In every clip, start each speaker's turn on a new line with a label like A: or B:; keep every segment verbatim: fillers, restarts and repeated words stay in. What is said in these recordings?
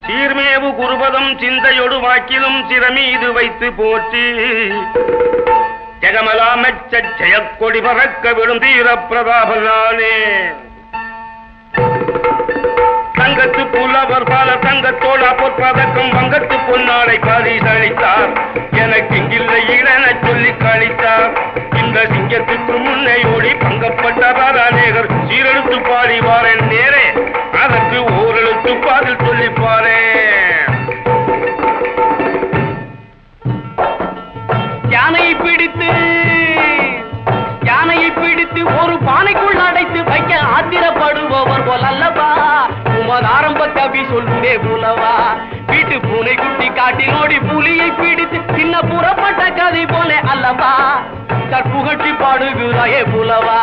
A: சீர்மேவு குருபதம் சிந்தையொடு வாக்கிலும் சிரமீது வைத்து போற்றி ஜெகமலாமச்ச ஜெயக்கொடி பறக்க விடும் தீர பிரதாபனானே தங்கத்து புலவர் பால தங்கத்தோட பொற்பதக்கம் வங்கத்து பொன்னாடை பரிசளித்தார் எனக்கு இங்கில்லை இளன சொல்லி கழித்தார் இந்த சிங்கத்துக்கு முன்னே ஓடி பங்கப்பட்டதார் அநேகர் சீரெழுத்து பாடிவாரன் நேரே அதற்கு ஓரெழுத்து பாதில் சொல்லிப்பாரே
B: யானையை பிடித்து யானையை பிடித்து ஒரு பானைக்குள் அடைத்து வைக்க ஆத்திரப்படுபவர் போல் அல்லவா உமது ஆரம்ப கவி சொல்லுதே புலவா வீட்டு பூனை குட்டி காட்டினோடி புலியை பிடித்து சின்ன புறப்பட்ட கதை போல அல்லவா கற்புகட்டி பாடுகிறாயே புலவா.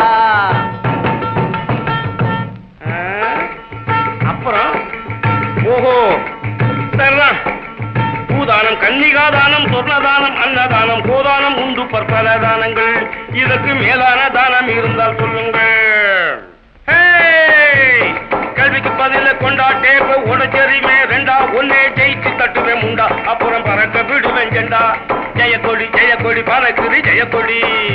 A: அப்புறம் ஓஹோ சரிதான். பூதானம் கன்னிகாதானம் சொர்ணதானம் அன்னதானம் கோதானம் உண்டு பற்பல தானங்கள் இதற்கு மேலான தானம் இருந்தால் சொல்லுங்கள். கல்விக்கு பதில கொண்டாட்டே உடச்செறிமே ரெண்டா ஒன்னே ஜெயிச்சு தட்டுவேன் முண்டா அப்புறம் பறக்க விடுவேன் ஜெண்டா ஜெயக்கொடி ஜெயக்கொடி பறக்குது ஜெயக்கொடி.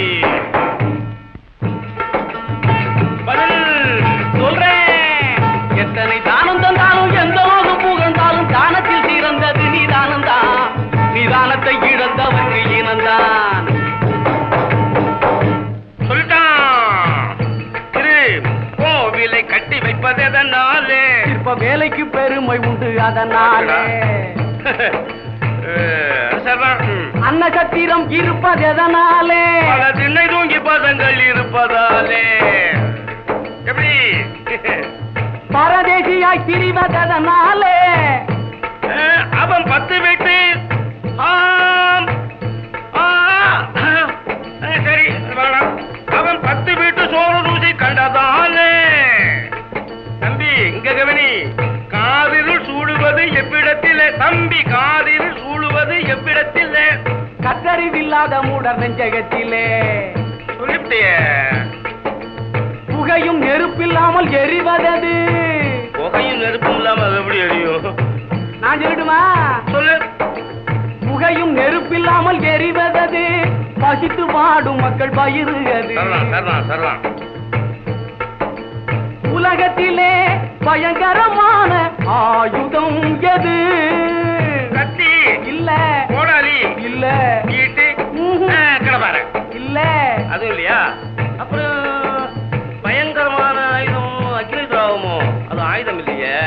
B: பதில் சொல்றேன். எத்தனை தானம் தந்தாலும் எந்த புகழ்ந்தாலும் தானத்தில் சிறந்தது நீதானம் தான். நீதானத்தை இழந்தவருக்கு இனந்தான்.
A: கோவிலை கட்டி வைப்பது எதனாலே
B: இப்ப வேலைக்கு பெருமை உண்டு அதனாலே. அன்ன சத்திரம் இருப்பது எதனாலே
A: பல திண்ணை தூங்கி பதங்கள் இருப்பதாலே. எப்படி
B: பரதேசியாய் திரிவதனாலே
A: அவன் பத்து வீட்டு சரி வேணாம் அவன் பத்து வீட்டு சோறு ருசி கண்டதாலே. தம்பி இங்க கவனி காதில் சூடுவது எவ்விடத்திலே தம்பி காதில் சூடுவது எவ்விடத்திலே
B: கத்தறிவில்லாத மூடர் நெஞ்சகத்திலே
A: சொல்லிவிட்டிய.
B: புகையும் நெருப்பில்லாமல் எரிவதது
A: புகையும் நெருப்பும் இல்லாமல் அது எப்படி எரியும்?
B: நான் சொல்லட்டுமா?
A: சொல்லு.
B: புகையும் நெருப்பில்லாமல் எரிவதது பசித்து வாடும் மக்கள் பயிருகிறது. உலகத்திலே பயங்கரமான ஆயுதம் எது?
A: கத்தி
B: இல்ல.
A: கோடாலி
B: இல்ல.
A: ஈட்டி கிடப்பாரு
B: இல்ல.
A: அதுவும் இல்லையா? அப்புறம் பயங்கரமான ஆயுதம் அக்கினி திராவமோ? அது ஆயுதம் இல்லையே.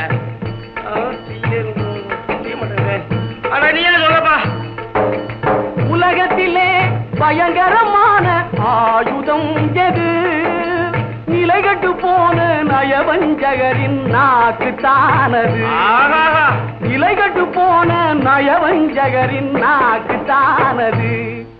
A: ஆனா நீ என்ன சொல்லப்பா?
B: உலகத்திலே பயங்கரமான ஆயுதம் எது? நிலைகட்டு போன நயவஞ்சகரின் நாக்கு தானது. நிலைகட்டு போன நயவஞ்சகரின் நாக்கு தானது.